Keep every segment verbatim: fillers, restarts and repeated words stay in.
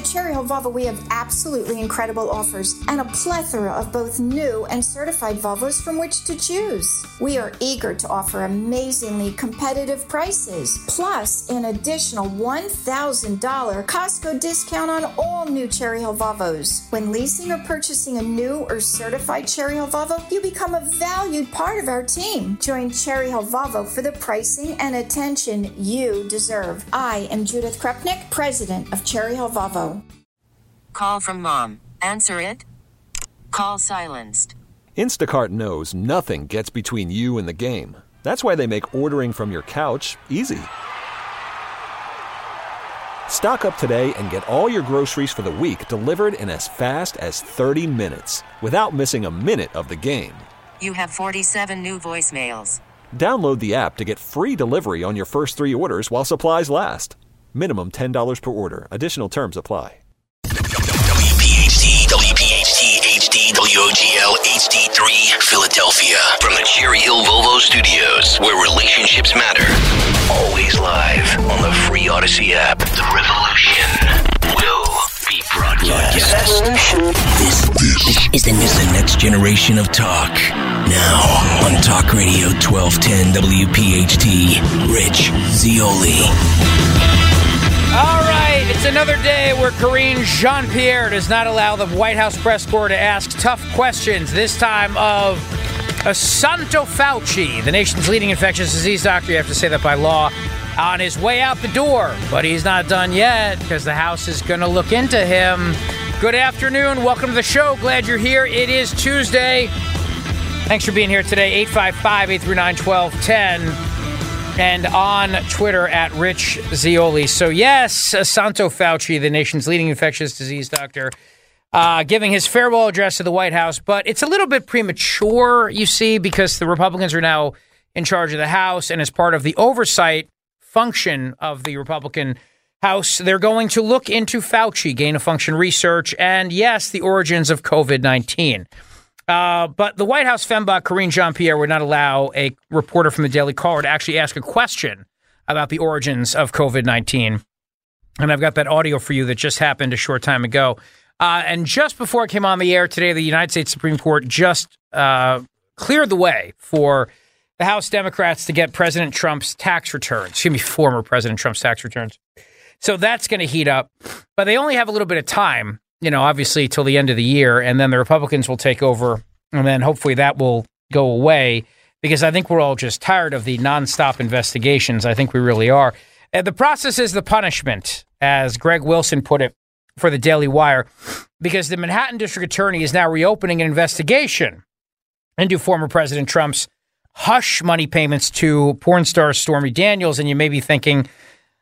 Cherry Hill Volvo, we have absolutely incredible offers and a plethora of both new and certified Volvos from which to choose. We are eager to offer amazingly competitive prices, plus an additional one thousand dollars Costco discount on all new Cherry Hill Volvos. When leasing or purchasing a new or certified Cherry Hill Volvo, you become a valued part of our team. Join Cherry Hill Volvo for the pricing and attention you deserve. I am Judith Krupnick, president of Cherry Hill Volvo. Call from mom. Answer it. Call silenced. Instacart knows nothing gets between you and the game. That's why they make ordering from your couch easy. Stock up today and get all your groceries for the week delivered in as fast as thirty minutes without missing a minute of the game. You have forty-seven new voicemails. Download the app to get free delivery on your first three orders while supplies last. Minimum ten dollars per order. Additional terms apply. W P H T, W P H T, H D, W O G L, H D three, Philadelphia. From the Cherry Hill Volvo Studios, where relationships matter. Always live on the free Odyssey app. The revolution will be broadcast. This, this is the, is the next generation of talk. Now on Talk Radio twelve ten W P H T, Rich Zeoli. All right, it's another day where Karine Jean-Pierre does not allow the White House press corps to ask tough questions, this time of Assunto Fauci, the nation's leading infectious disease doctor. You have to say that by law, on his way out the door. But he's not done yet because the House is going to look into him. Good afternoon. Welcome to the show. Glad you're here. It is Tuesday. Thanks for being here today. eight five five, eight three nine, one two one zero. And on Twitter at Rich Zeoli. So yes, Assunto Fauci, the nation's leading infectious disease doctor, uh, giving his farewell address to the White House. But it's a little bit premature, you see, because the Republicans are now in charge of the House. And as part of the oversight function of the Republican House, they're going to look into Fauci, gain-of-function research, and yes, the origins of covid nineteen. Uh, but the White House fembot, Karine Jean-Pierre, would not allow a reporter from the Daily Caller to actually ask a question about the origins of covid nineteen. And I've got that audio for you that just happened a short time ago. Uh, and just before I came on the air today, the United States Supreme Court just uh, cleared the way for the House Democrats to get President Trump's tax returns. Excuse me, former President Trump's tax returns. So that's going to heat up. But they only have a little bit of time, you know, obviously till the end of the year, and then the Republicans will take over, and then hopefully that will go away, because I think we're all just tired of the nonstop investigations. I think we really are. And the process is the punishment, as Greg Wilson put it for the Daily Wire, because the Manhattan District Attorney is now reopening an investigation into former President Trump's hush money payments to porn star Stormy Daniels, and you may be thinking,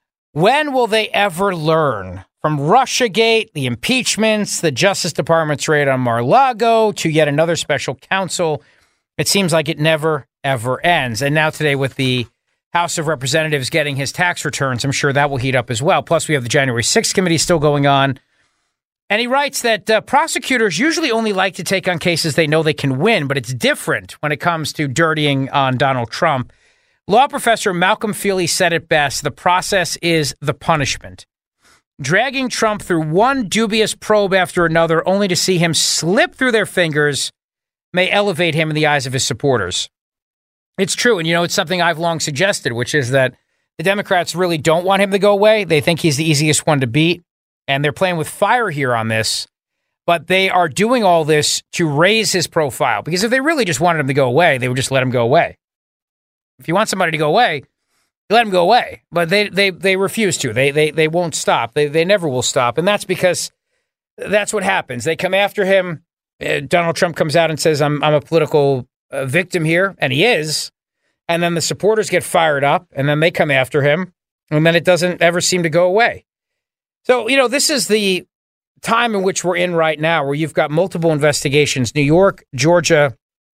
when will they ever learn? From Russiagate, the impeachments, the Justice Department's raid on Mar-a-Lago, to yet another special counsel, it seems like it never, ever ends. And now today with the House of Representatives getting his tax returns, I'm sure that will heat up as well. Plus, we have the January sixth committee still going on. And he writes that uh, prosecutors usually only like to take on cases they know they can win, but it's different when it comes to dirtying on Donald Trump. Law professor Malcolm Feely said it best: the process is the punishment. Dragging Trump through one dubious probe after another only to see him slip through their fingers may elevate him in the eyes of his supporters. It's true. And, you know, it's something I've long suggested, which is that the Democrats really don't want him to go away. They think he's the easiest one to beat. And they're playing with fire here on this. But they are doing all this to raise his profile. Because if they really just wanted him to go away, they would just let him go away. If you want somebody to go away, let him go away. But they they they refuse to. They they they won't stop. They they never will stop. And that's because that's what happens. They come after him. Uh, Donald Trump comes out and says, I'm I'm a political uh, victim here. And he is. And then the supporters get fired up. And then they come after him. And then it doesn't ever seem to go away. So, you know, this is the time in which we're in right now, where you've got multiple investigations. New York, Georgia,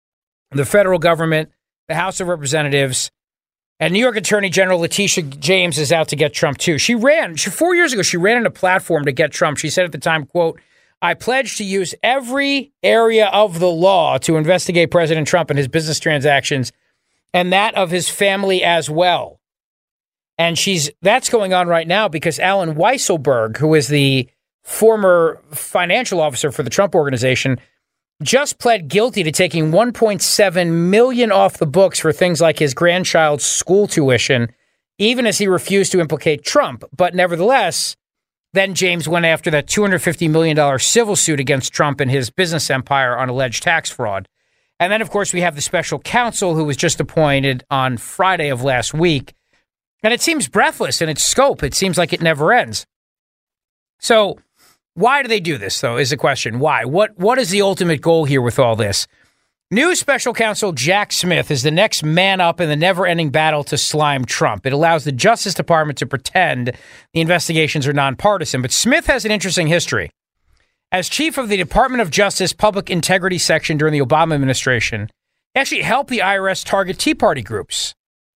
the federal government, the House of Representatives, and New York Attorney General Letitia James is out to get Trump, too. She ran, she, four years ago, she ran in a platform to get Trump. She said at the time, quote, I pledge to use every area of the law to investigate President Trump and his business transactions, and that of his family as well. And she's that's going on right now because Alan Weisselberg, who is the former financial officer for the Trump Organization, just pled guilty to taking one point seven million dollars off the books for things like his grandchild's school tuition, even as he refused to implicate Trump. But nevertheless, then James went after that two hundred fifty million dollars civil suit against Trump and his business empire on alleged tax fraud. And then, of course, we have the special counsel who was just appointed on Friday of last week. And it seems breathless in its scope. It seems like it never ends. So why do they do this, though, is the question. Why? What What is the ultimate goal here with all this? New special counsel Jack Smith is the next man up in the never-ending battle to slime Trump. It allows the Justice Department to pretend the investigations are nonpartisan. But Smith has an interesting history. As chief of the Department of Justice Public Integrity Section during the Obama administration, he actually helped the I R S target Tea Party groups.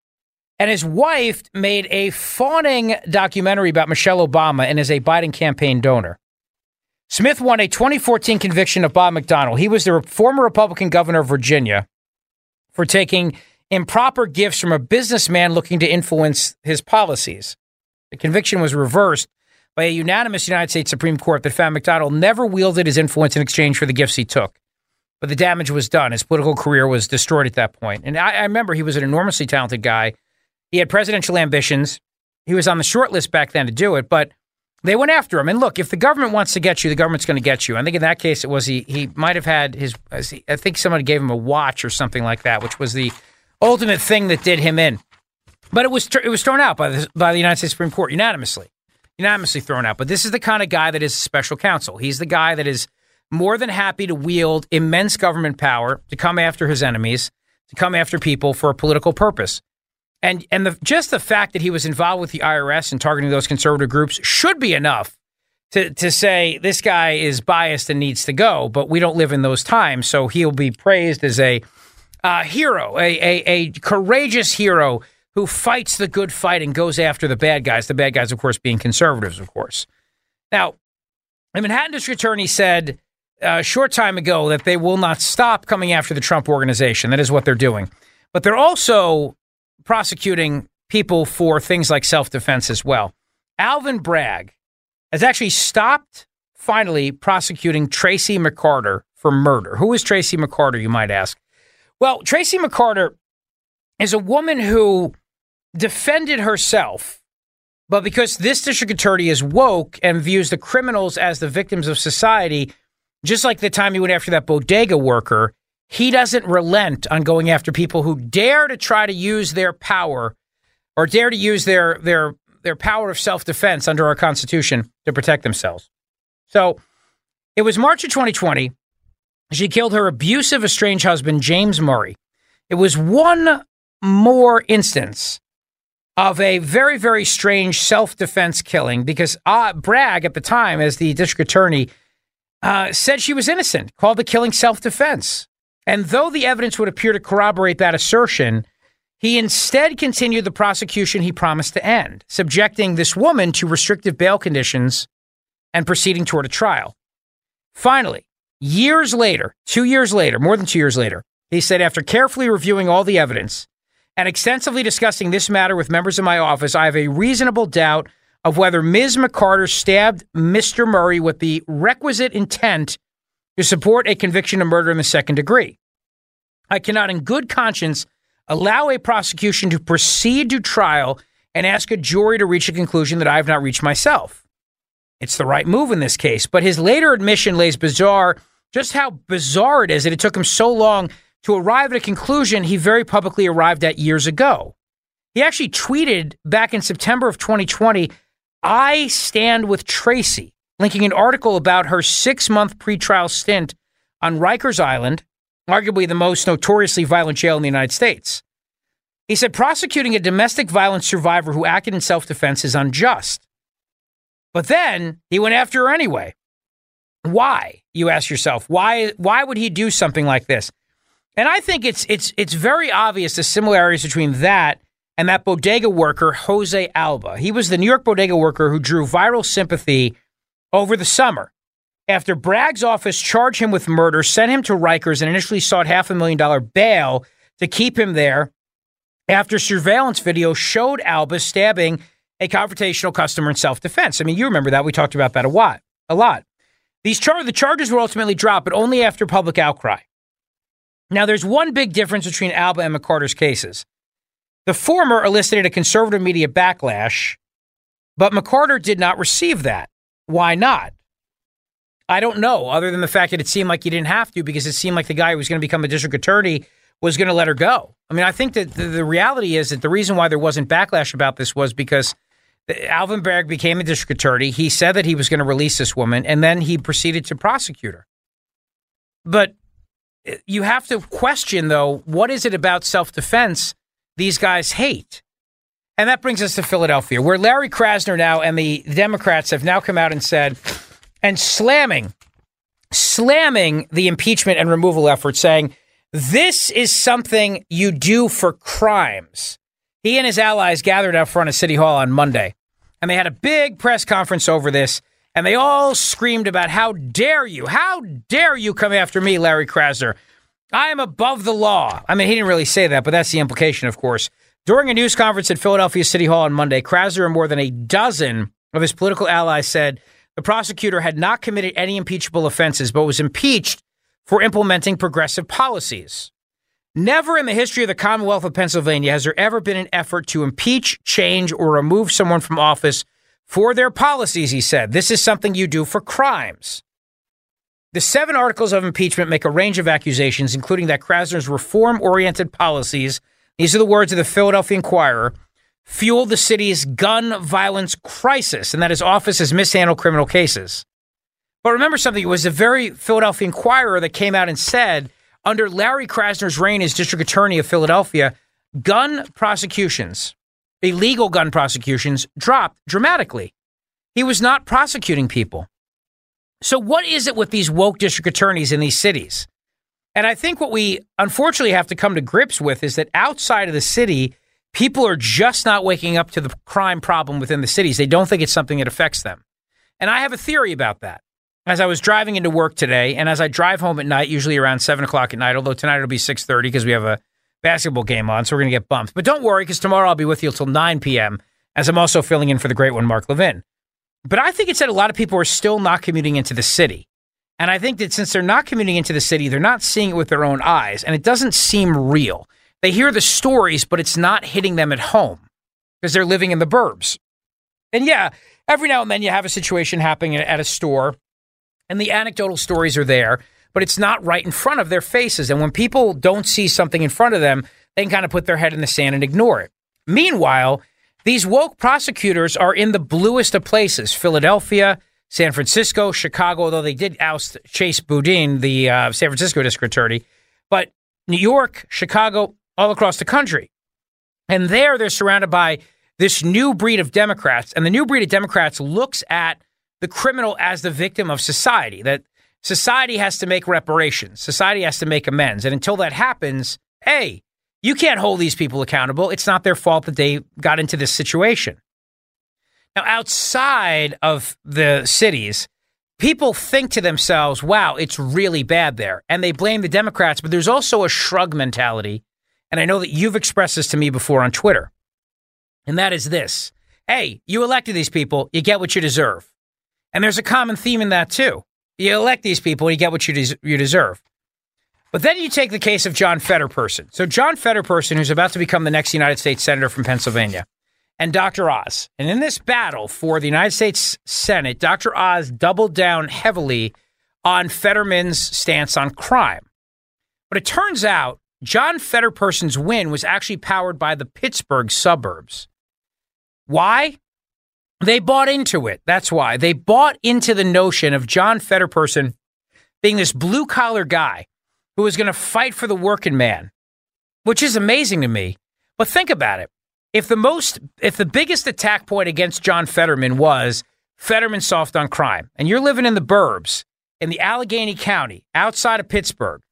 And his wife made a fawning documentary about Michelle Obama and is a Biden campaign donor. Smith won a twenty fourteen conviction of Bob McDonnell. He was the former Republican governor of Virginia for taking improper gifts from a businessman looking to influence his policies. The conviction was reversed by a unanimous United States Supreme Court that found McDonnell never wielded his influence in exchange for the gifts he took. But the damage was done. His political career was destroyed at that point. And I, I remember he was an enormously talented guy. He had presidential ambitions. He was on the short list back then to do it, but they went after him. And look, if the government wants to get you, the government's going to get you. I think in that case, it was he he might have had his, I think somebody gave him a watch or something like that, which was the ultimate thing that did him in. But it was it was thrown out by the, by the United States Supreme Court unanimously. Unanimously thrown out. But this is the kind of guy that is a special counsel. He's the guy that is more than happy to wield immense government power to come after his enemies, to come after people for a political purpose. And and the, just the fact that he was involved with the I R S and targeting those conservative groups should be enough to, to say this guy is biased and needs to go. But we don't live in those times, so he'll be praised as a uh, hero, a, a, a courageous hero who fights the good fight and goes after the bad guys. The bad guys, of course, being conservatives, of course. Now, the Manhattan District Attorney said a short time ago that they will not stop coming after the Trump Organization. That is what they're doing. But they're also prosecuting people for things like self-defense as well. Alvin Bragg has actually stopped, finally, prosecuting Tracy McCarter for murder. Who is Tracy McCarter, you might ask? Well, Tracy McCarter is a woman who defended herself, but because this district attorney is woke and views the criminals as the victims of society, just like the time he went after that bodega worker, he doesn't relent on going after people who dare to try to use their power or dare to use their their their power of self-defense under our Constitution to protect themselves. So it was March of twenty twenty. She killed her abusive, estranged husband, James Murray. It was one more instance of a very, very strange self-defense killing because uh, Bragg, at the time, as the district attorney, uh, said she was innocent, called the killing self-defense. And though the evidence would appear to corroborate that assertion, he instead continued the prosecution he promised to end, subjecting this woman to restrictive bail conditions and proceeding toward a trial. Finally, years later, two years later, more than two years later, he said, after carefully reviewing all the evidence and extensively discussing this matter with members of my office, I have a reasonable doubt of whether Miz McCarter stabbed Mister Murray with the requisite intent to support a conviction of murder in the second degree. I cannot in good conscience allow a prosecution to proceed to trial and ask a jury to reach a conclusion that I have not reached myself. It's the right move in this case, but his later admission lays bizarre just how bizarre it is that it took him so long to arrive at a conclusion he very publicly arrived at years ago. He actually tweeted back in September of twenty twenty, I stand with Tracy, linking an article about her six-month pretrial stint on Rikers Island, arguably the most notoriously violent jail in the United States. He said prosecuting a domestic violence survivor who acted in self-defense is unjust. But then he went after her anyway. Why? You ask yourself, why why would he do something like this? And I think it's it's it's very obvious the similarities between that and that bodega worker, Jose Alba. He was the New York bodega worker who drew viral sympathy over the summer after Bragg's office charged him with murder, sent him to Rikers, and initially sought half a million dollar bail to keep him there after surveillance video showed Alba stabbing a confrontational customer in self-defense. I mean, you remember that. We talked about that a lot. a lot. These char- the charges were ultimately dropped, but only after public outcry. Now, there's one big difference between Alba and McCarter's cases. The former elicited a conservative media backlash, but McCarter did not receive that. Why not? I don't know, other than the fact that it seemed like he didn't have to, because it seemed like the guy who was going to become a district attorney was going to let her go. I mean, I think that the, the reality is that the reason why there wasn't backlash about this was because Alvin Bragg became a district attorney. He said that he was going to release this woman, and then he proceeded to prosecute her. But you have to question, though, what is it about self-defense these guys hate? And that brings us to Philadelphia, where Larry Krasner now and the Democrats have now come out and said, and slamming, slamming the impeachment and removal effort, saying, this is something you do for crimes. He and his allies gathered out front of City Hall on Monday, and they had a big press conference over this, and they all screamed about, how dare you, how dare you come after me, Larry Krasner. I am above the law. I mean, he didn't really say that, but that's the implication, of course. During a news conference at Philadelphia City Hall on Monday, Krasner and more than a dozen of his political allies said the prosecutor had not committed any impeachable offenses, but was impeached for implementing progressive policies. Never in the history of the Commonwealth of Pennsylvania has there ever been an effort to impeach, change, or remove someone from office for their policies, he said. This is something you do for crimes. The seven articles of impeachment make a range of accusations, including that Krasner's reform-oriented policies, these are the words of the Philadelphia Inquirer, fueled the city's gun violence crisis, and that his office has mishandled criminal cases. But remember something, it was the very Philadelphia Inquirer that came out and said, under Larry Krasner's reign as district attorney of Philadelphia, gun prosecutions, illegal gun prosecutions, dropped dramatically. He was not prosecuting people. So what is it with these woke district attorneys in these cities? And I think what we unfortunately have to come to grips with is that outside of the city, people are just not waking up to the crime problem within the cities. They don't think it's something that affects them. And I have a theory about that. As I was driving into work today, and as I drive home at night, usually around seven o'clock at night, although tonight it'll be six thirty because we have a basketball game on, so we're going to get bumped. But don't worry, because tomorrow I'll be with you until nine p.m., as I'm also filling in for the great one, Mark Levin. But I think it's that a lot of people are still not commuting into the city. And I think that since they're not commuting into the city, they're not seeing it with their own eyes, and it doesn't seem real. They hear the stories, but it's not hitting them at home because they're living in the burbs. And yeah, every now and then you have a situation happening at a store, and the anecdotal stories are there, but it's not right in front of their faces. And when people don't see something in front of them, they can kind of put their head in the sand and ignore it. Meanwhile, these woke prosecutors are in the bluest of places, Philadelphia, San Francisco, Chicago, although they did oust Chase Boudin, the uh, San Francisco district attorney, but New York, Chicago, all across the country. And there they're surrounded by this new breed of Democrats. And the new breed of Democrats looks at the criminal as the victim of society, that society has to make reparations. Society has to make amends. And until that happens, hey, you can't hold these people accountable. It's not their fault that they got into this situation. Now, outside of the cities, people think to themselves, wow, it's really bad there. And they blame the Democrats, but there's also a shrug mentality. And I know that you've expressed this to me before on Twitter. And that is this. Hey, you elected these people, you get what you deserve. And there's a common theme in that, too. You elect these people, you get what you, des- you deserve. But then you take the case of John Fetterperson. So John Fetterperson, who's about to become the next United States Senator from Pennsylvania, and Doctor Oz. And in this battle for the United States Senate, Doctor Oz doubled down heavily on Fetterman's stance on crime. But it turns out John Fetterperson's win was actually powered by the Pittsburgh suburbs. Why? They bought into it. That's why. They bought into the notion of John Fetterperson being this blue-collar guy who was going to fight for the working man, which is amazing to me. But think about it. If the most, if the biggest attack point against John Fetterman was Fetterman soft on crime, and you're living in the burbs in the Allegheny County outside of Pittsburgh,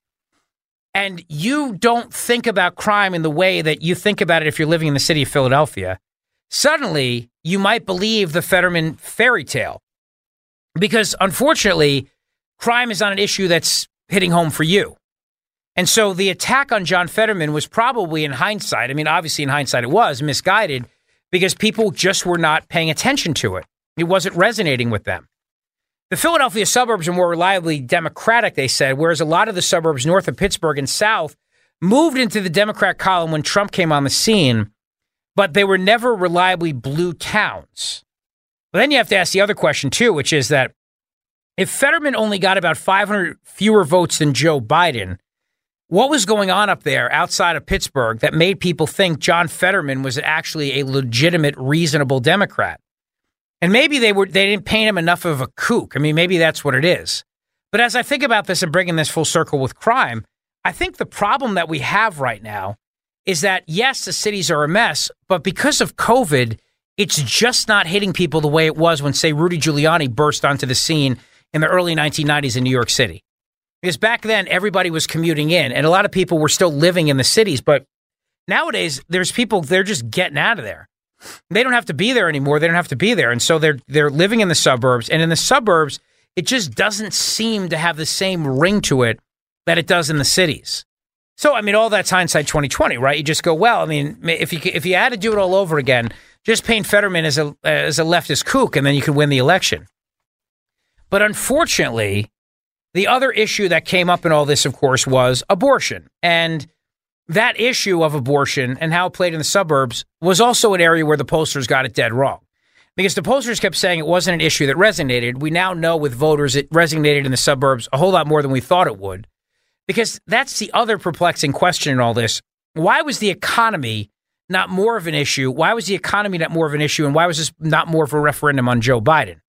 and you don't think about crime in the way that you think about it if you're living in the city of Philadelphia, suddenly you might believe the Fetterman fairy tale. Because unfortunately, crime is not an issue that's hitting home for you. And so the attack on John Fetterman was probably, in hindsight, I mean, obviously in hindsight it was, misguided because people just were not paying attention to it. It wasn't resonating with them. The Philadelphia suburbs are more reliably Democratic, they said, whereas a lot of the suburbs north of Pittsburgh and south moved into the Democrat column when Trump came on the scene, but they were never reliably blue towns. But then you have to ask the other question, too, which is that if Fetterman only got about five hundred fewer votes than Joe Biden, what was going on up there outside of Pittsburgh that made people think John Fetterman was actually a legitimate, reasonable Democrat? And maybe they were they didn't paint him enough of a kook. I mean, maybe that's what it is. But as I think about this and bringing this full circle with crime, I think the problem that we have right now is that, yes, the cities are a mess, but because of COVID, it's just not hitting people the way it was when, say, Rudy Giuliani burst onto the scene in the early nineteen nineties in New York City. Because back then, everybody was commuting in, and a lot of people were still living in the cities. But nowadays, there's people, they're just getting out of there. They don't have to be there anymore. They don't have to be there. And so they're they're living in the suburbs. And in the suburbs, it just doesn't seem to have the same ring to it that it does in the cities. So, I mean, all that's hindsight twenty twenty, right? You just go, well, I mean, if you if you had to do it all over again, just paint Fetterman as a as a leftist kook, and then you could win the election. But unfortunately, the other issue that came up in all this, of course, was abortion. And that issue of abortion and how it played in the suburbs was also an area where the pollsters got it dead wrong. Because the pollsters kept saying it wasn't an issue that resonated. We now know with voters it resonated in the suburbs a whole lot more than we thought it would. Because that's the other perplexing question in all this. Why was the economy not more of an issue? Why was the economy not more of an issue? And why was this not more of a referendum on Joe Biden?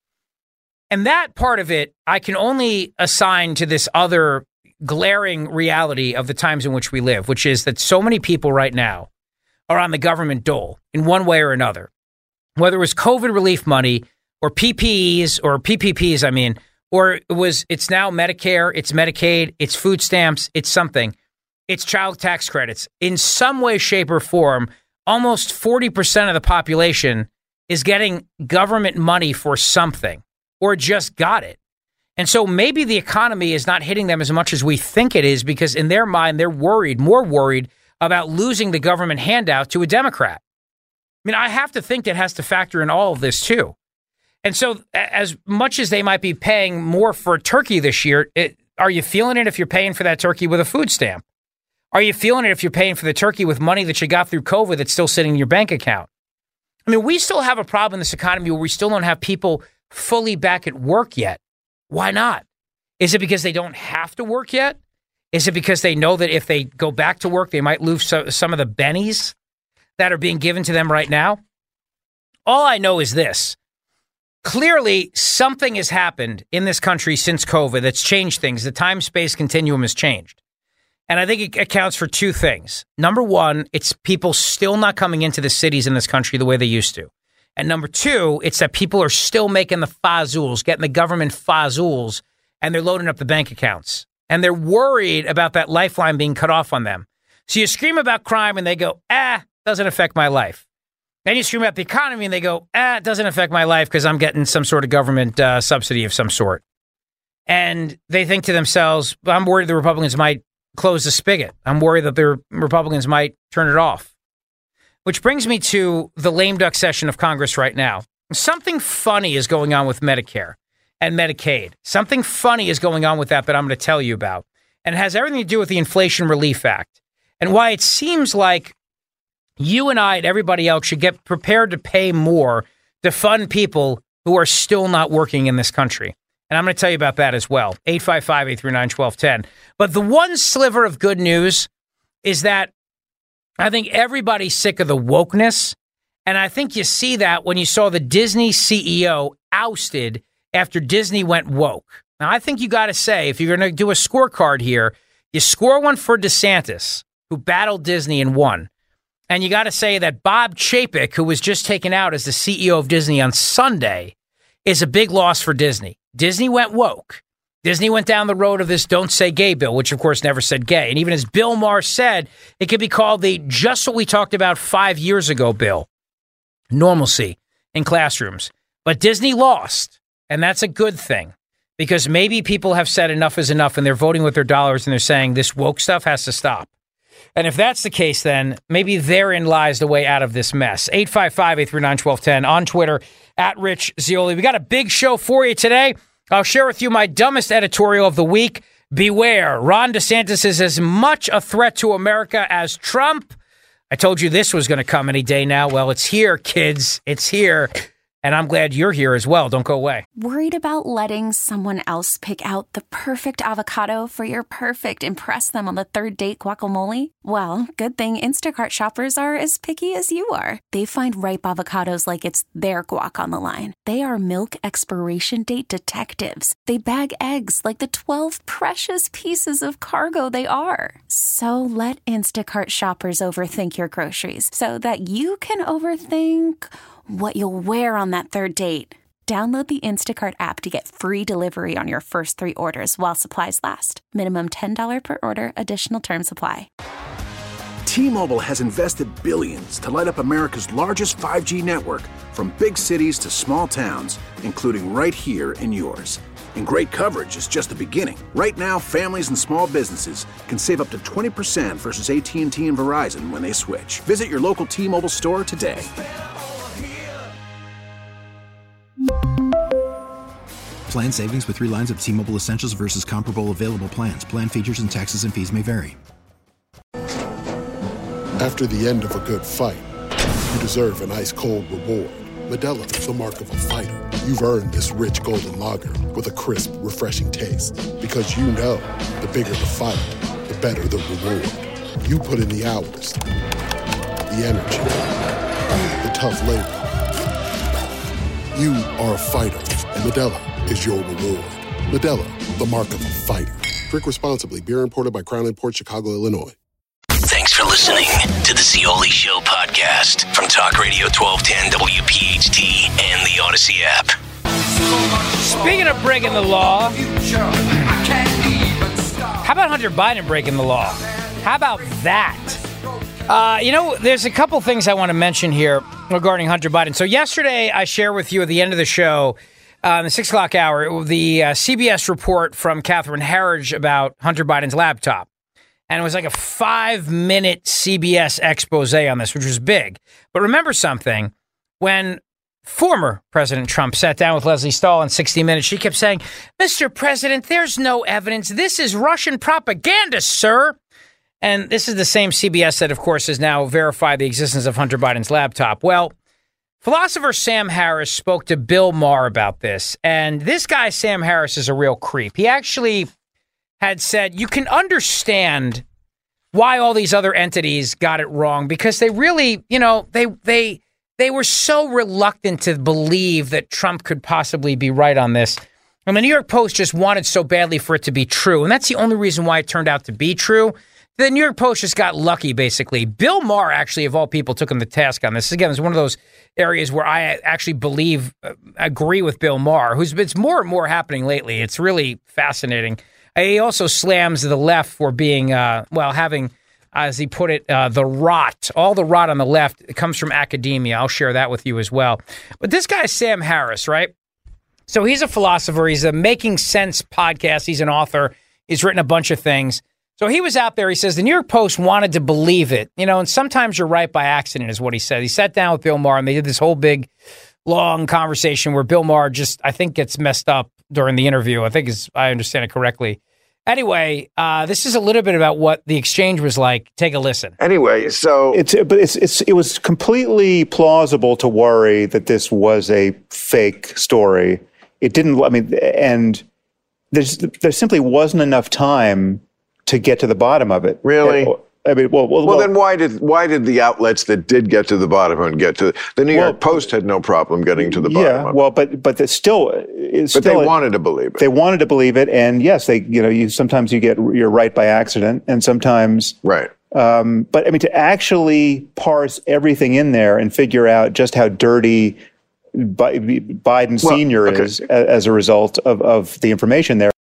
And that part of it, I can only assign to this other glaring reality of the times in which we live, which is that so many people right now are on the government dole in one way or another, whether it was COVID relief money or P P Es or P P Ps, I mean, or it was, it's now Medicare, it's Medicaid, it's food stamps, it's something, it's child tax credits. In some way, shape, or form, almost forty percent of the population is getting government money for something or just got it. And so maybe the economy is not hitting them as much as we think it is, because in their mind, they're worried, more worried about losing the government handout to a Democrat. I mean, I have to think that has to factor in all of this, too. And so as much as they might be paying more for a turkey this year, it, are you feeling it if you're paying for that turkey with a food stamp? Are you feeling it if you're paying for the turkey with money that you got through COVID that's still sitting in your bank account? I mean, we still have a problem in this economy where we still don't have people fully back at work yet. Why not? Is it because they don't have to work yet? Is it because they know that if they go back to work, they might lose so, some of the bennies that are being given to them right now? All I know is this. Clearly, something has happened in this country since COVID that's changed things. The time-space continuum has changed. And I think it accounts for two things. Number one, it's people still not coming into the cities in this country the way they used to. And number two, it's that people are still making the fazools, getting the government fazools, and they're loading up the bank accounts. And they're worried about that lifeline being cut off on them. So you scream about crime and they go, ah, doesn't affect my life. Then you scream about the economy and they go, ah, it doesn't affect my life because I'm getting some sort of government uh, subsidy of some sort. And they think to themselves, I'm worried the Republicans might close the spigot. I'm worried that the Republicans might turn it off. Which brings me to the lame duck session of Congress right now. Something funny is going on with Medicare and Medicaid. Something funny is going on with that that I'm going to tell you about. And it has everything to do with the Inflation Relief Act and why it seems like you and I and everybody else should get prepared to pay more to fund people who are still not working in this country. And I'm going to tell you about that as well. eight five five, eight three nine, one two one zero. But the one sliver of good news is that I think everybody's sick of the wokeness, and I think you see that when you saw the Disney C E O ousted after Disney went woke. Now, I think you got to say, if you're going to do a scorecard here, you score one for DeSantis, who battled Disney and won. And you got to say that Bob Chapek, who was just taken out as the C E O of Disney on Sunday, is a big loss for Disney. Disney went woke. Disney went down the road of this Don't Say Gay bill, which, of course, never said gay. And even as Bill Maher said, it could be called the just what we talked about five years ago bill. Normalcy in classrooms. But Disney lost, and that's a good thing, because maybe people have said enough is enough, and they're voting with their dollars, and they're saying this woke stuff has to stop. And if that's the case, then maybe therein lies the way out of this mess. eight five five, eight three nine, one two one zero on Twitter, at Rich Zeoli. We got a big show for you today. I'll share with you my dumbest editorial of the week. Beware, Ron DeSantis is as much a threat to America as Trump. I told you this was going to come any day now. Well, it's here, kids. It's here. And I'm glad you're here as well. Don't go away. Worried about letting someone else pick out the perfect avocado for your perfect impress them on the third date guacamole? Well, good thing Instacart shoppers are as picky as you are. They find ripe avocados like it's their guac on the line. They are milk expiration date detectives. They bag eggs like the twelve precious pieces of cargo they are. So let Instacart shoppers overthink your groceries so that you can overthink what you'll wear on that third date. Download the Instacart app to get free delivery on your first three orders while supplies last. Minimum ten dollars per order. Additional terms apply. T-Mobile has invested billions to light up America's largest five G network, from big cities to small towns, including right here in yours. And great coverage is just the beginning. Right now, families and small businesses can save up to twenty percent versus A T and T and Verizon when they switch. Visit your local T-Mobile store today. Plan savings with three lines of T-Mobile Essentials versus comparable available plans. Plan features and taxes and fees may vary. After the end of a good fight, you deserve an ice-cold reward. Modelo is the mark of a fighter. You've earned this rich golden lager with a crisp, refreshing taste. Because you know, the bigger the fight, the better the reward. You put in the hours, the energy, the tough labor. You are a fighter, and Modelo is your reward. Modelo, the mark of a fighter. Drink responsibly. Beer imported by Crown Imports, Chicago, Illinois. Thanks for listening to the Cioli Show podcast from Talk Radio twelve ten W P H T and the Odyssey app. Speaking of breaking the law, how about Hunter Biden breaking the law? How about that? Uh, you know, there's a couple things I want to mention here regarding Hunter Biden. So yesterday, I shared with you at the end of the show, uh, in the six o'clock hour, the uh, C B S report from Catherine Herridge about Hunter Biden's laptop. And it was like a five-minute C B S expose on this, which was big. But remember something. When former President Trump sat down with Leslie Stahl in sixty minutes, she kept saying, Mister President, there's no evidence. This is Russian propaganda, sir. And this is the same C B S that, of course, has now verified the existence of Hunter Biden's laptop. Well, philosopher Sam Harris spoke to Bill Maher about this. And this guy, Sam Harris, is a real creep. He actually had said you can understand why all these other entities got it wrong, because they really, you know, they they they were so reluctant to believe that Trump could possibly be right on this. And the New York Post just wanted so badly for it to be true. And that's the only reason why it turned out to be true. The New York Post just got lucky, basically. Bill Maher, actually, of all people, took him to task on this. Again, it's one of those areas where I actually believe, uh, agree with Bill Maher, who's it's more and more happening lately. It's really fascinating. He also slams the left for being, uh, well, having, as he put it, uh, the rot. All the rot on the left comes from academia. I'll share that with you as well. But this guy, Sam Harris, right? So he's a philosopher. He's a Making Sense podcast. He's an author. He's written a bunch of things. So he was out there. He says the New York Post wanted to believe it. You know, and sometimes you're right by accident is what he said. He sat down with Bill Maher and they did this whole big, long conversation where Bill Maher just, I think, gets messed up during the interview. I think is I understand it correctly. Anyway, uh, this is a little bit about what the exchange was like. Take a listen. Anyway, so it's but it's it's it was completely plausible to worry that this was a fake story. It didn't. I mean, and there's there simply wasn't enough time to get to the bottom of it. Really? I mean, well, well, well, then why did why did the outlets that did get to the bottom and get to the New York well, Post had no problem getting to the bottom? Yeah, of well, it. but but it's still, it's but still they wanted to believe it. They wanted to believe it, and yes, they you know you sometimes you get you're right by accident, and sometimes right. Um, but I mean, to actually parse everything in there and figure out just how dirty Biden well, Senior okay. is as a result of of the information there.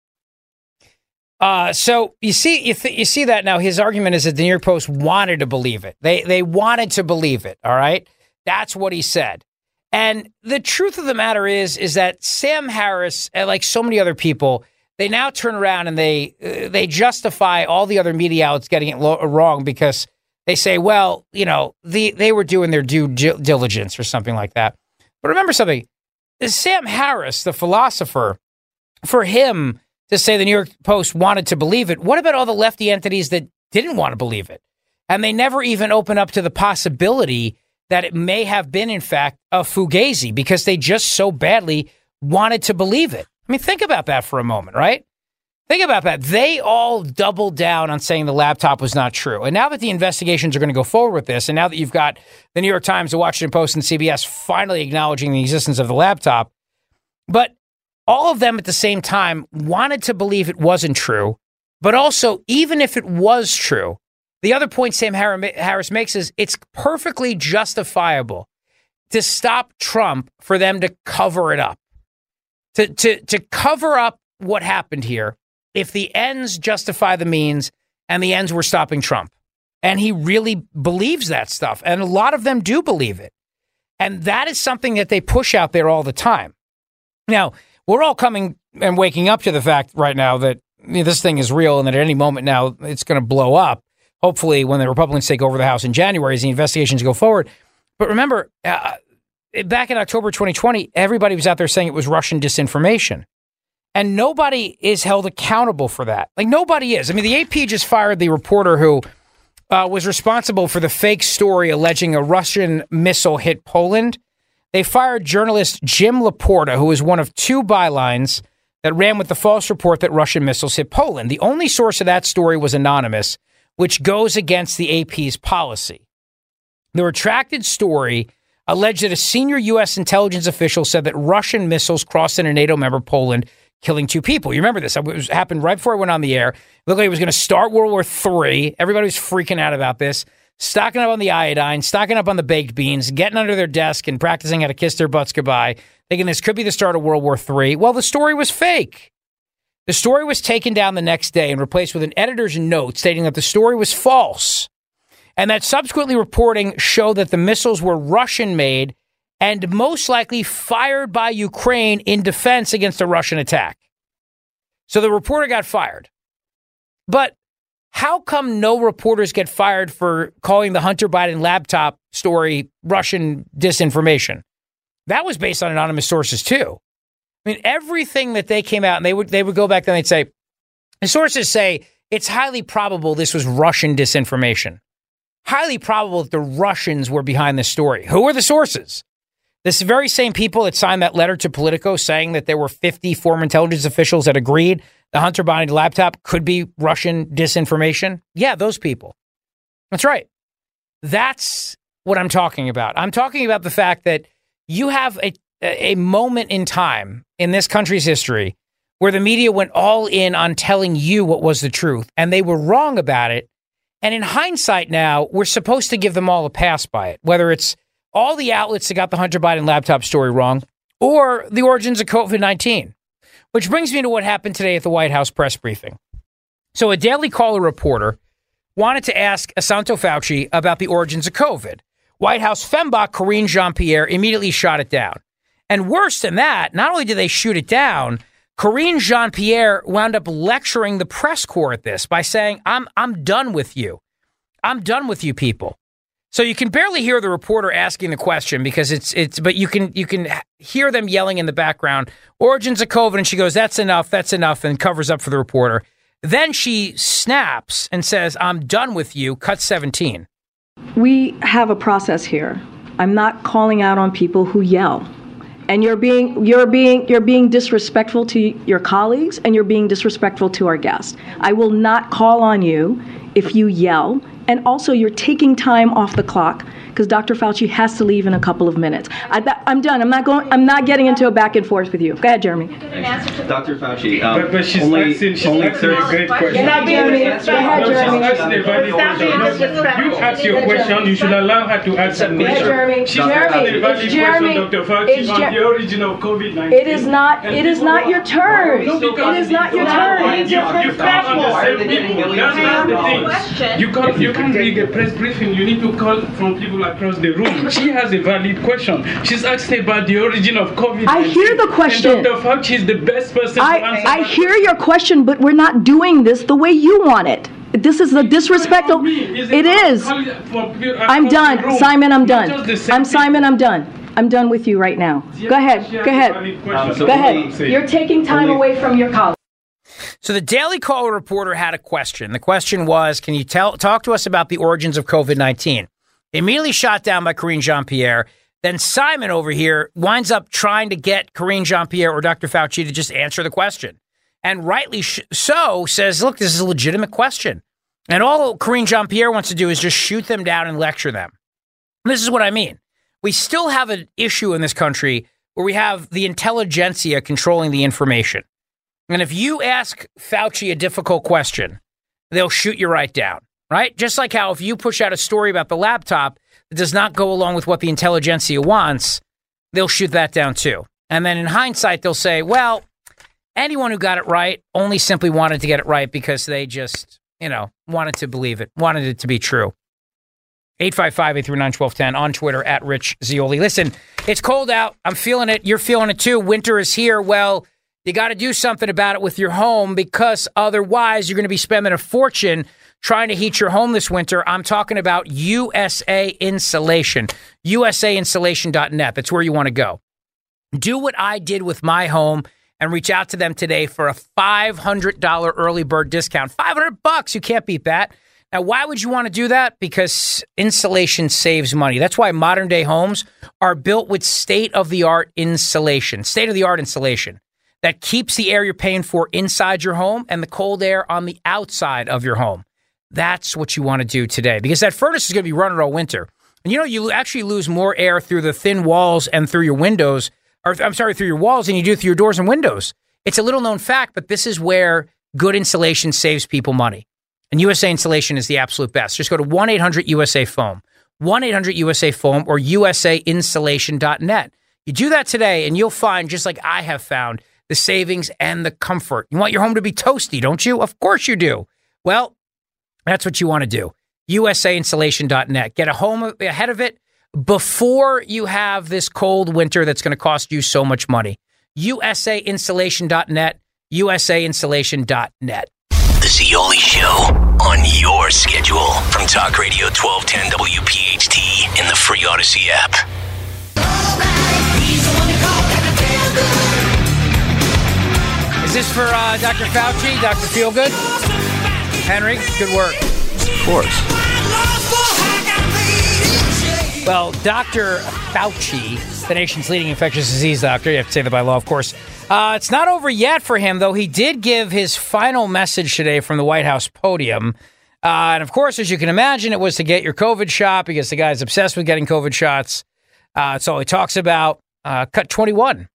Uh, so you see, you, th- you see that now. His argument is that the New York Post wanted to believe it. They they wanted to believe it. All right, that's what he said. And the truth of the matter is, is that Sam Harris, like so many other people, they now turn around and they uh, they justify all the other media outlets getting it lo- wrong because they say, well, you know, the they were doing their due diligence or something like that. But remember something: Sam Harris, the philosopher, for him to say the New York Post wanted to believe it, what about all the lefty entities that didn't want to believe it? And they never even open up to the possibility that it may have been, in fact, a fugazi because they just so badly wanted to believe it. I mean, think about that for a moment, right? Think about that. They all doubled down on saying the laptop was not true. And now that the investigations are going to go forward with this, and now that you've got the New York Times, the Washington Post, and C B S finally acknowledging the existence of the laptop, but all of them at the same time wanted to believe it wasn't true. But also, even if it was true, the other point Sam Harris makes is it's perfectly justifiable to stop Trump for them to cover it up, to to to cover up what happened here. If the ends justify the means, and the ends were stopping Trump. And he really believes that stuff. And a lot of them do believe it. And that is something that they push out there all the time. Now, we're all coming and waking up to the fact right now that you know, this thing is real and that at any moment now it's going to blow up. Hopefully when the Republicans take over the House in January as the investigations go forward. But remember, uh, back in October twenty twenty, everybody was out there saying it was Russian disinformation. And nobody is held accountable for that. Like, nobody is. I mean, the A P just fired the reporter who uh, was responsible for the fake story alleging a Russian missile hit Poland. They fired journalist Jim Laporta, who was one of two bylines that ran with the false report that Russian missiles hit Poland. The only source of that story was anonymous, which goes against the A P's policy. The retracted story alleged that a senior U S intelligence official said that Russian missiles crossed into NATO member Poland, killing two people. You remember this? It was, happened right before I went on the air. It looked like it was going to start World War Three. Everybody was freaking out about this, stocking up on the iodine, stocking up on the baked beans, getting under their desk and practicing how to kiss their butts goodbye, thinking this could be the start of World War Three. Well, the story was fake. The story was taken down the next day and replaced with an editor's note stating that the story was false and that subsequently reporting showed that the missiles were Russian-made and most likely fired by Ukraine in defense against a Russian attack. So the reporter got fired. But how come no reporters get fired for calling the Hunter Biden laptop story Russian disinformation? That was based on anonymous sources too. I mean, everything that they came out and they would they would go back and they'd say, the sources say it's highly probable this was Russian disinformation. Highly probable that the Russians were behind this story. Who are the sources? This very same people that signed that letter to Politico saying that there were fifty former intelligence officials that agreed the Hunter Biden laptop could be Russian disinformation. Yeah, those people. That's right. That's what I'm talking about. I'm talking about the fact that you have a, a moment in time in this country's history where the media went all in on telling you what was the truth, and they were wrong about it. And in hindsight now, we're supposed to give them all a pass by it, whether it's all the outlets that got the Hunter Biden laptop story wrong, or the origins of COVID nineteen. Which brings me to what happened today at the White House press briefing. So a Daily Caller reporter wanted to ask Assunto Fauci about the origins of COVID. White House fembot Karine Jean-Pierre immediately shot it down. And worse than that, not only did they shoot it down, Karine Jean-Pierre wound up lecturing the press corps at this by saying, I'm I'm done with you. I'm done with you people. So you can barely hear the reporter asking the question because it's it's but you can you can hear them yelling in the background, origins of COVID, and she goes, that's enough, that's enough, and covers up for the reporter. Then she snaps and says, I'm done with you, cut seventeen. We have a process here. I'm not calling out on people who yell. And you're being you're being you're being disrespectful to your colleagues and you're being disrespectful to our guests. I will not call on you if you yell. And also, you're taking time off the clock because Doctor Fauci has to leave in a couple of minutes. I, I'm done. I'm not going. I'm not getting into a back and forth with you. Go ahead, Jeremy. Doctor Fauci. Um, but, but she's only, asking, she's only asking a great question. You're not being mean. Go ahead, Jeremy. You ask your question. You should allow her to answer. Jeremy. She's Jeremy. It's Jeremy. Doctor Fauci, it's on the origin of COVID nineteen. It is not. It is not your turn. It is not your turn. You can't understand people. That's the thing. You can't. You can't read a press briefing. You need to call from people across the room. She has a valid question. She's asking about the origin of COVID nineteen. I hear the question. And Doctor Fauci is the best person I, to answer. I hear your question, but we're not doing this the way you want it. This is a disrespectful. It is. I'm done, Simon. I'm done. I'm Simon. I'm done. I'm done with you right now. Go ahead. Go ahead. Um, so Go ahead. only- You're taking time only- away from your colleagues. So the Daily Caller reporter had a question. The question was, can you tell talk to us about the origins of COVID nineteen? Immediately shot down by Karine Jean-Pierre. Then Simon over here winds up trying to get Karine Jean-Pierre or Doctor Fauci to just answer the question. And rightly sh- so says, look, this is a legitimate question. And all Karine Jean-Pierre wants to do is just shoot them down and lecture them. And this is what I mean. We still have an issue in this country where we have the intelligentsia controlling the information. And if you ask Fauci a difficult question, they'll shoot you right down, right? Just like how if you push out a story about the laptop that does not go along with what the intelligentsia wants, they'll shoot that down too. And then in hindsight, they'll say, well, anyone who got it right only simply wanted to get it right because they just, you know, wanted to believe it, wanted it to be true. eight five five, eight three nine, one two one zero on Twitter at Rich Zeoli. Listen, it's cold out. I'm feeling it. You're feeling it too. Winter is here. Well, you got to do something about it with your home because otherwise you're going to be spending a fortune trying to heat your home this winter. I'm talking about U S A Insulation, U S A insulation dot net. That's where you want to go. Do what I did with my home and reach out to them today for a five hundred dollars early bird discount. five hundred bucks. You can't beat that. Now, why would you want to do that? Because insulation saves money. That's why modern day homes are built with state-of-the-art insulation, state-of-the-art insulation that keeps the air you're paying for inside your home and the cold air on the outside of your home. That's what you want to do today because that furnace is going to be running all winter. And you know, you actually lose more air through the thin walls and through your windows, or I'm sorry, through your walls than you do through your doors and windows. It's a little known fact, but this is where good insulation saves people money. And U S A Insulation is the absolute best. Just go to one eight hundred U S A foam, one eight hundred U S A foam or U S A insulation dot net. You do that today and you'll find, just like I have found, the savings and the comfort. You want your home to be toasty, don't you? Of course you do. Well, that's what you want to do. U S A insulation dot net. Get a home ahead of it before you have this cold winter that's going to cost you so much money. U S A insulation dot net, U S A insulation dot net. The Zeoli Show on your schedule from Talk Radio twelve ten W P H T in the free Odyssey app. Is this for uh, Doctor Fauci, Doctor Feelgood? Henry, good work. Of course. Well, Doctor Fauci, the nation's leading infectious disease doctor, you have to say that by law, of course. Uh, it's not over yet for him, though. He did give his final message today from the White House podium. Uh, and, of course, as you can imagine, it was to get your COVID shot because the guy's obsessed with getting COVID shots. Uh, that's all he talks about. Uh, cut twenty-one.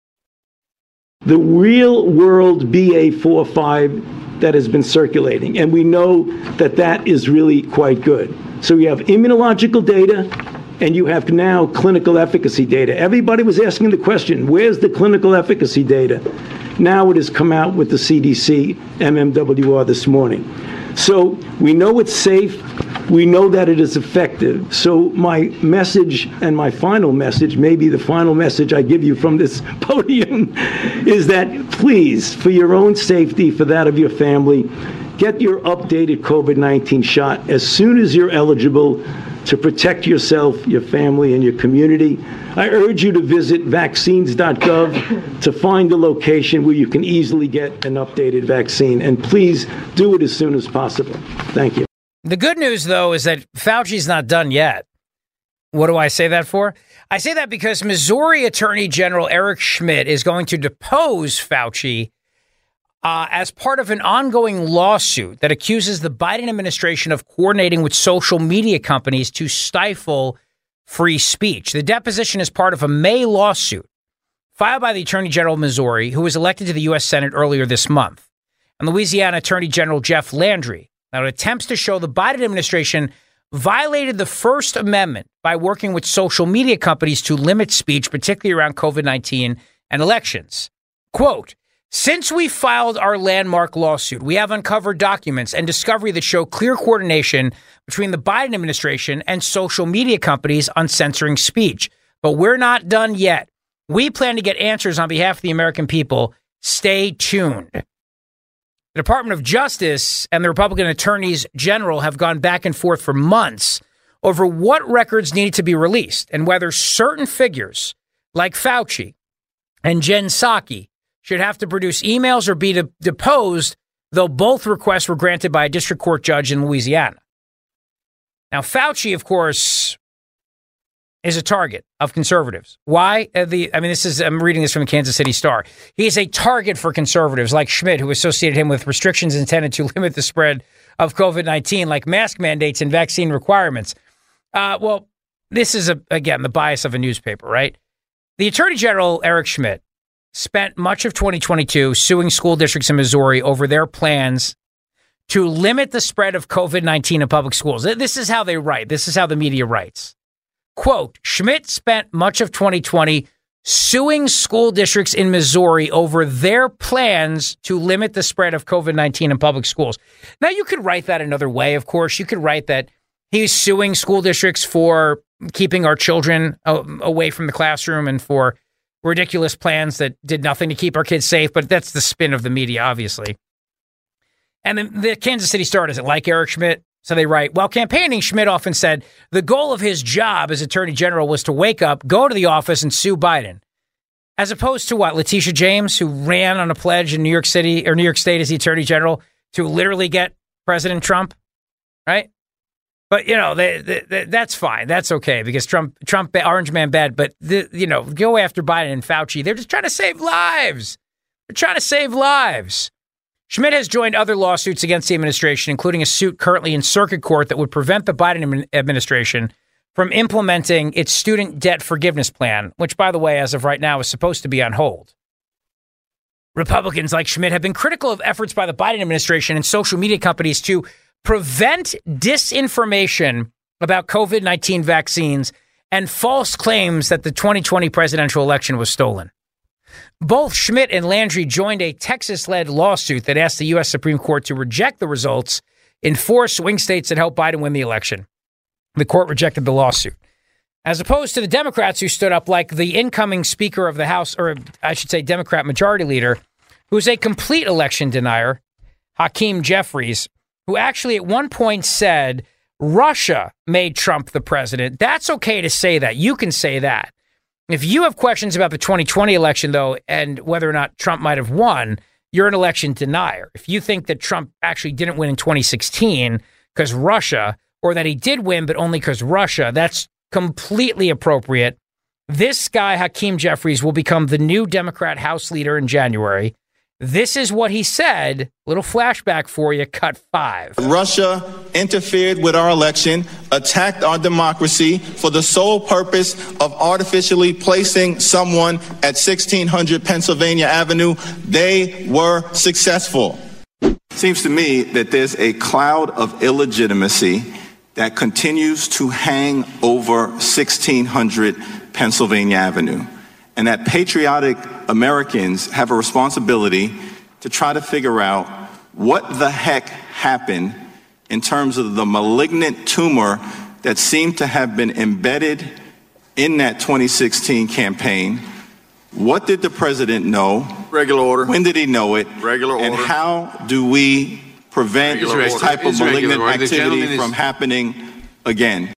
The real world B A four five that has been circulating, and we know that that is really quite good. So you have immunological data, and you have now clinical efficacy data. Everybody was asking the question, where's the clinical efficacy data? Now it has come out with the C D C M M W R this morning. So we know it's safe. We know that it is effective. So my message and my final message, maybe the final message I give you from this podium, is that please, for your own safety, for that of your family, get your updated COVID nineteen shot as soon as you're eligible to protect yourself, your family, and your community. I urge you to visit vaccines dot gov to find a location where you can easily get an updated vaccine. And please do it as soon as possible. Thank you. The good news, though, is that Fauci's not done yet. What do I say that for? I say that because Missouri Attorney General Eric Schmidt is going to depose Fauci uh, as part of an ongoing lawsuit that accuses the Biden administration of coordinating with social media companies to stifle free speech. The deposition is part of a May lawsuit filed by the Attorney General of Missouri, who was elected to the U S Senate earlier this month, and Louisiana Attorney General Jeff Landry. Now, it attempts to show the Biden administration violated the First Amendment by working with social media companies to limit speech, particularly around COVID nineteen and elections. Quote, since we filed our landmark lawsuit, we have uncovered documents and discovery that show clear coordination between the Biden administration and social media companies on censoring speech. But we're not done yet. We plan to get answers on behalf of the American people. Stay tuned. The Department of Justice and the Republican attorneys general have gone back and forth for months over what records needed to be released and whether certain figures like Fauci and Jen Psaki should have to produce emails or be de- deposed, though both requests were granted by a district court judge in Louisiana. Now, Fauci, of course, is a target of conservatives. Why? Uh, the I mean, this is I'm reading this from the Kansas City Star. He is a target for conservatives like Schmidt, who associated him with restrictions intended to limit the spread of COVID nineteen, like mask mandates and vaccine requirements. Uh, well, this is, a, again, the bias of a newspaper, right? The Attorney General, Eric Schmidt, spent much of twenty twenty-two suing school districts in Missouri over their plans to limit the spread of COVID nineteen in public schools. This is how they write. This is how the media writes. Quote, Schmidt spent much of twenty twenty suing school districts in Missouri over their plans to limit the spread of COVID nineteen in public schools. Now, you could write that another way, of course. You could write that he's suing school districts for keeping our children away from the classroom and for ridiculous plans that did nothing to keep our kids safe. But that's the spin of the media, obviously. And the, the Kansas City Star doesn't like Eric Schmidt. So they write, while campaigning, Schmidt often said the goal of his job as Attorney General was to wake up, go to the office, and sue Biden. As opposed to what? Letitia James, who ran on a pledge in New York City or New York State as the Attorney General to literally get President Trump, right? But, you know, they, they, they, that's fine. That's okay because Trump, Trump, Orange Man bad. But, the, you know, go after Biden and Fauci. They're just trying to save lives. They're trying to save lives. Schmidt has joined other lawsuits against the administration, including a suit currently in circuit court that would prevent the Biden administration from implementing its student debt forgiveness plan, which, by the way, as of right now, is supposed to be on hold. Republicans like Schmidt have been critical of efforts by the Biden administration and social media companies to prevent disinformation about COVID nineteen vaccines and false claims that the twenty twenty presidential election was stolen. Both Schmidt and Landry joined a Texas-led lawsuit that asked the U S Supreme Court to reject the results in four swing states that helped Biden win the election. The court rejected the lawsuit. As opposed to the Democrats who stood up like the incoming Speaker of the House, or I should say Democrat Majority Leader, who's a complete election denier, Hakeem Jeffries, who actually at one point said Russia made Trump the president. That's okay to say that. You can say that. If you have questions about the twenty twenty election, though, and whether or not Trump might have won, you're an election denier. If you think that Trump actually didn't win in twenty sixteen because Russia, or that he did win, but only because Russia, that's completely appropriate. This guy, Hakeem Jeffries, will become the new Democrat House leader in January. This is what he said. Little flashback for you, cut five. Russia interfered with our election, attacked our democracy for the sole purpose of artificially placing someone at sixteen hundred Pennsylvania Avenue. They were successful. Seems to me that there's a cloud of illegitimacy that continues to hang over sixteen hundred Pennsylvania Avenue, and that patriotic Americans have a responsibility to try to figure out what the heck happened in terms of the malignant tumor that seemed to have been embedded in that twenty sixteen campaign. What did the president know? Regular order. When did he know it? Regular order. And how do we prevent regular this order. type of malignant activity is- from happening again?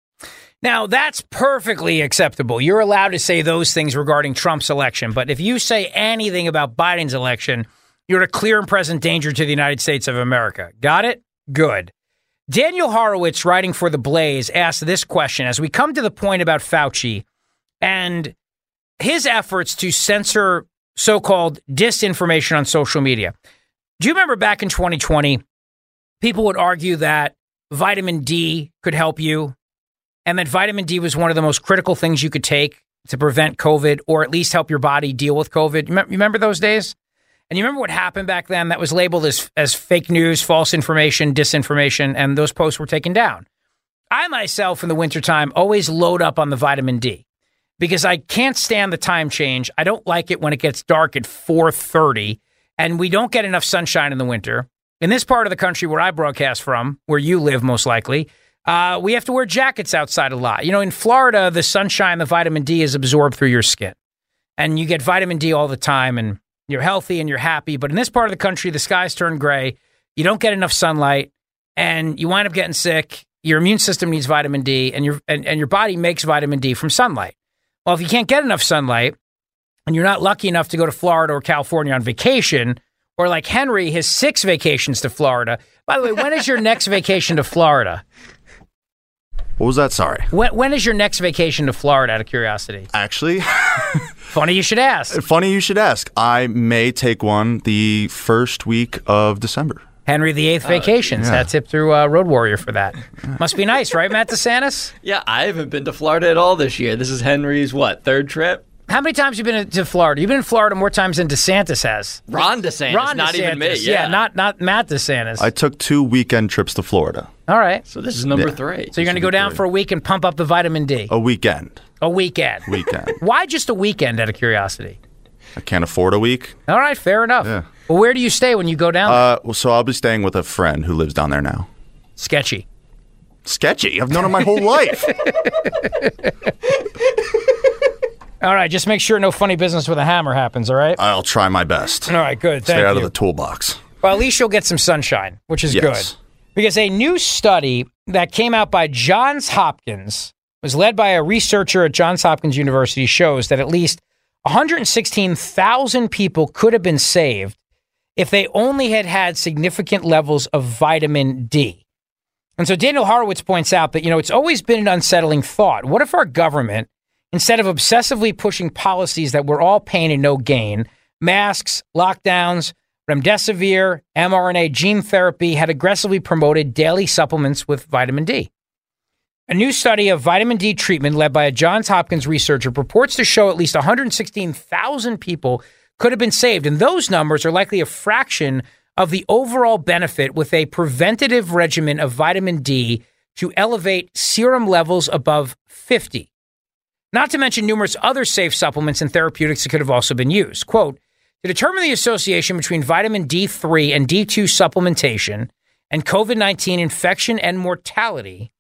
Now, that's perfectly acceptable. You're allowed to say those things regarding Trump's election. But if you say anything about Biden's election, you're a clear and present danger to the United States of America. Got it? Good. Daniel Horowitz, writing for The Blaze, asked this question as we come to the point about Fauci and his efforts to censor so-called disinformation on social media. Do you remember back in twenty twenty, people would argue that vitamin D could help you, and that vitamin D was one of the most critical things you could take to prevent COVID or at least help your body deal with COVID? You remember those days? And you remember what happened back then? That was labeled as, as fake news, false information, disinformation, and those posts were taken down. I myself in the wintertime always load up on the vitamin D because I can't stand the time change. I don't like it when it gets dark at four thirty and we don't get enough sunshine in the winter. In this part of the country where I broadcast from, where you live most likely, Uh, we have to wear jackets outside a lot. You know, in Florida, the sunshine, the vitamin D is absorbed through your skin. And you get vitamin D all the time, and you're healthy and you're happy. But in this part of the country, the skies turn gray. You don't get enough sunlight, and you wind up getting sick. your immune system needs vitamin D, and your and, and your body makes vitamin D from sunlight. Well, if you can't get enough sunlight, and you're not lucky enough to go to Florida or California on vacation, or like Henry, his six vacations to Florida. By the way, when is your next vacation to Florida? What was that? Sorry. When, when is your next vacation to Florida, out of curiosity? Actually. Funny you should ask. Funny you should ask. I may take one the first week of December. Henry the Eighth Vacations. Uh, yeah. Had tip through uh, Road Warrior for that. Must be nice, right, Matt DeSantis? Yeah, I haven't been to Florida at all this year. This is Henry's, what, third trip? How many times have you been to Florida? You've been in Florida more times than DeSantis has. Ron DeSantis, Ron not DeSantis. even me. Yeah. yeah, not not Matt DeSantis. I took two weekend trips to Florida. All right. So this is number yeah. three. So you're going to go down three. for a week and pump up the vitamin D? A weekend. A weekend. Weekend. Why just a weekend, out of curiosity? I can't afford a week. All right, fair enough. Yeah. Well, where do you stay when you go down there? Uh, well, so I'll be staying with a friend who lives down there now. Sketchy. Sketchy? I've known him my whole life. All right, just make sure no funny business with a hammer happens, all right? I'll try my best. All right, good. Stay Thank out you. of the toolbox. Well, at least you'll get some sunshine, which is yes. good. Because a new study that came out by Johns Hopkins, was led by a researcher at Johns Hopkins University, shows that at least one hundred sixteen thousand people could have been saved if they only had had significant levels of vitamin D. And so Daniel Horowitz points out that, you know, it's always been an unsettling thought. What if our government, instead of obsessively pushing policies that were all pain and no gain, masks, lockdowns, remdesivir, mRNA gene therapy, had aggressively promoted daily supplements with vitamin D? A new study of vitamin D treatment led by a Johns Hopkins researcher purports to show at least one hundred sixteen thousand people could have been saved, and those numbers are likely a fraction of the overall benefit with a preventative regimen of vitamin D to elevate serum levels above fifty. Not to mention numerous other safe supplements and therapeutics that could have also been used. Quote, to determine the association between vitamin D three and D two supplementation and COVID nineteen infection and mortality,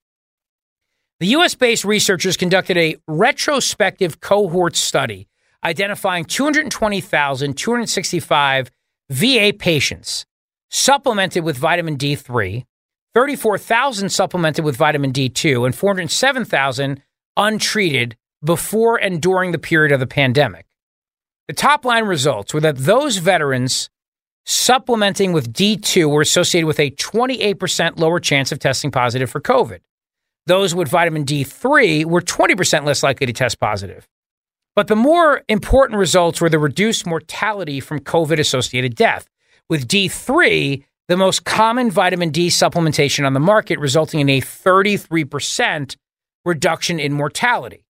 the U S-based researchers conducted a retrospective cohort study identifying two hundred twenty thousand two hundred sixty-five V A patients supplemented with vitamin D three, thirty-four thousand supplemented with vitamin D two, and four hundred seven thousand untreated before and during the period of the pandemic. The top line results were that those veterans supplementing with D two were associated with a twenty-eight percent lower chance of testing positive for COVID. Those with vitamin D three were twenty percent less likely to test positive. But the more important results were the reduced mortality from COVID-associated death, with D three the most common vitamin D supplementation on the market, resulting in a thirty-three percent reduction in mortality.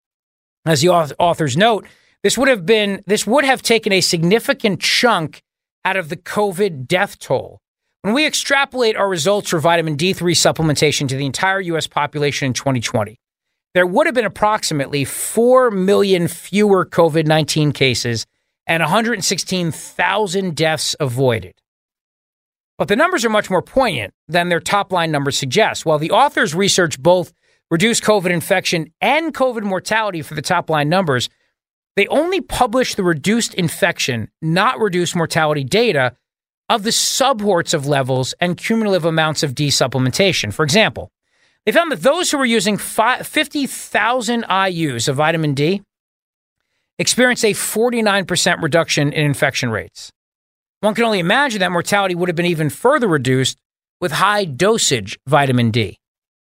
As the authors note, this would have been this would have taken a significant chunk out of the COVID death toll. When we extrapolate our results for vitamin D three supplementation to the entire U S population in twenty twenty, there would have been approximately four million fewer COVID nineteen cases and one hundred sixteen thousand deaths avoided. But the numbers are much more poignant than their top-line numbers suggest. While the authors' research both reduced COVID infection and COVID mortality for the top-line numbers, they only published the reduced infection, not reduced mortality data of the subhorts of levels and cumulative amounts of D supplementation. For example, they found that those who were using fifty thousand I U's of vitamin D experienced a forty-nine percent reduction in infection rates. One can only imagine that mortality would have been even further reduced with high dosage vitamin D.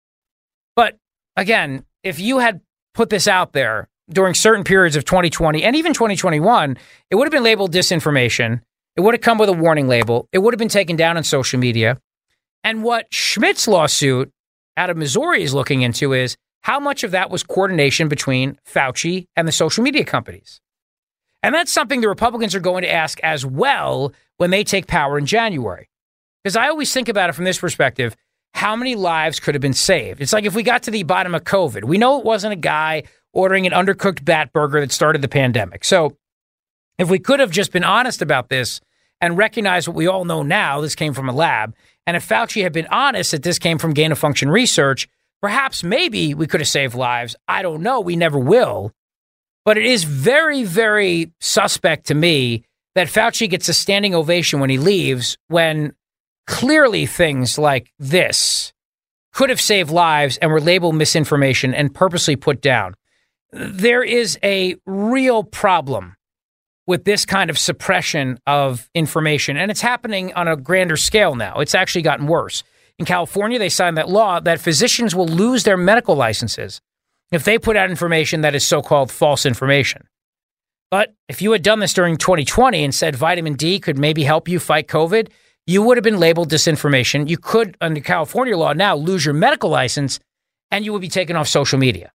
But again, if you had put this out there during certain periods of twenty twenty and even twenty twenty-one, it would have been labeled disinformation. It would have come with a warning label. It would have been taken down on social media. And what Schmidt's lawsuit out of Missouri is looking into is how much of that was coordination between Fauci and the social media companies. And that's something the Republicans are going to ask as well when they take power in January. Because I always think about it from this perspective, how many lives could have been saved? It's like if we got to the bottom of COVID, we know it wasn't a guy ordering an undercooked bat burger that started the pandemic. So if we could have just been honest about this and recognized what we all know now, this came from a lab, and if Fauci had been honest that this came from gain-of-function research, perhaps maybe we could have saved lives. I don't know. We never will. But it is very, very suspect to me that Fauci gets a standing ovation when he leaves, when clearly things like this could have saved lives and were labeled misinformation and purposely put down. There is a real problem with this kind of suppression of information, and it's happening on a grander scale now. It's actually gotten worse. In California, they signed that law that physicians will lose their medical licenses if they put out information that is so-called false information. But if you had done this during twenty twenty and said vitamin D could maybe help you fight COVID, you would have been labeled disinformation. You could, under California law now, lose your medical license, and you would be taken off social media.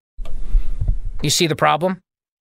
You see the problem?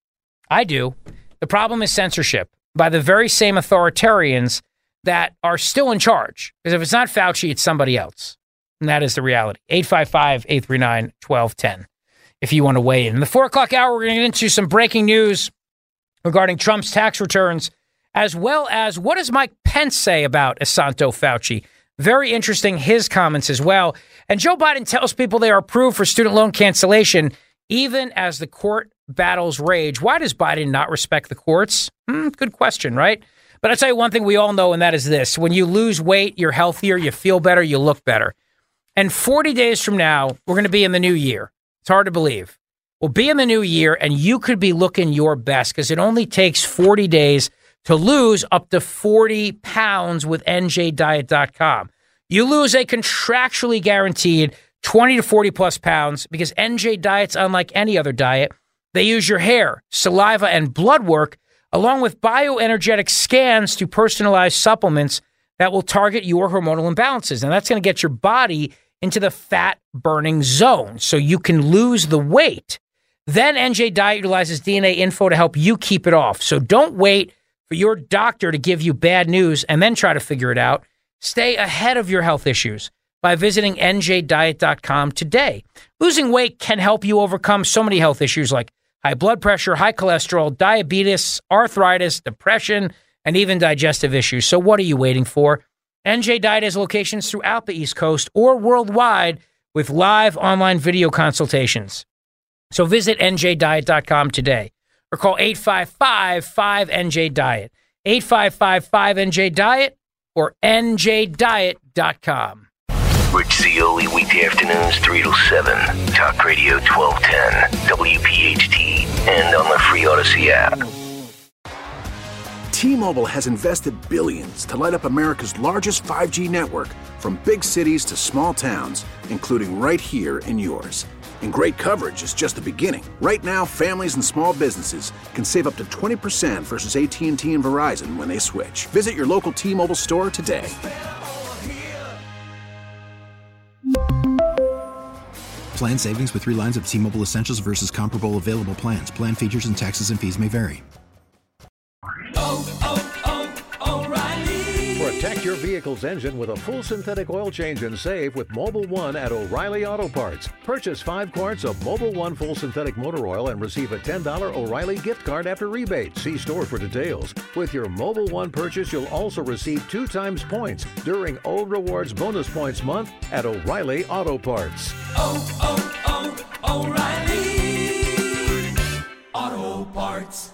I do. The problem is censorship by the very same authoritarians that are still in charge. Because if it's not Fauci, it's somebody else. And that is the reality. eight five five, eight three nine, one two one zero if you want to weigh in. In the four o'clock hour, we're going to get into some breaking news regarding Trump's tax returns, as well as what does Mike Pence say about Asanto Fauci. Very interesting, his comments as well. And Joe Biden tells people they are approved for student loan cancellation, even as the court battles rage. Why does Biden not respect the courts? Hmm, good question, right? But I'll tell you one thing we all know, and that is this. When you lose weight, you're healthier, you feel better, you look better. And forty days from now, we're going to be in the new year. It's hard to believe. We'll be in the new year, and you could be looking your best because it only takes forty days to lose up to forty pounds with N J diet dot com. You lose a contractually guaranteed twenty to forty plus pounds because N J Diet's unlike any other diet. They use your hair, saliva, and blood work along with bioenergetic scans to personalize supplements that will target your hormonal imbalances. And that's going to get your body into the fat-burning zone so you can lose the weight. Then N J Diet utilizes D N A info to help you keep it off. So don't wait for your doctor to give you bad news and then try to figure it out. Stay ahead of your health issues by visiting N J diet dot com today. Losing weight can help you overcome so many health issues like high blood pressure, high cholesterol, diabetes, arthritis, depression, and even digestive issues. So what are you waiting for? N J Diet has locations throughout the East Coast or worldwide with live online video consultations. So visit N J diet dot com today or call eight five five, five N J diet, eight five five, five N J diet or N J diet dot com. Rich Zeoli, weekday afternoons, three to seven. Talk Radio twelve ten, W P H T, and on the free Odyssey app. T-Mobile has invested billions to light up America's largest five G network, from big cities to small towns, including right here in yours. And great coverage is just the beginning. Right now, families and small businesses can save up to twenty percent versus A T and T and Verizon when they switch. Visit your local T-Mobile store today. Plan savings with three lines of T-Mobile Essentials versus comparable available plans. Plan features and taxes and fees may vary. Oh, oh, oh, O'Reilly. Protect your vehicle's engine with a full synthetic oil change and save with Mobile One at O'Reilly Auto Parts. Purchase five quarts of Mobile One full synthetic motor oil and receive a ten dollars O'Reilly gift card after rebate. See store for details. With your Mobile One purchase, you'll also receive two times points during O Rewards Bonus Points Month at O'Reilly Auto Parts. Oh, oh, oh, O'Reilly Auto Parts.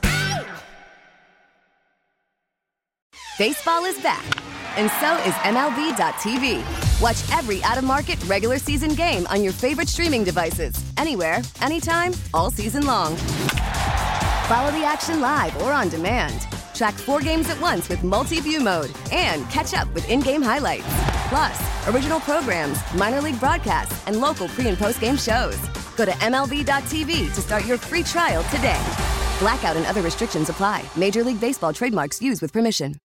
Baseball is back, and so is M L B dot T V. Watch every out-of-market regular season game on your favorite streaming devices, anywhere, anytime, all season long. Follow the action live or on demand. Track four games at once with multi-view mode and catch up with in-game highlights. Plus, original programs, minor league broadcasts, and local pre- and post-game shows. Go to M L B dot T V to start your free trial today. Blackout and other restrictions apply. Major League Baseball trademarks used with permission.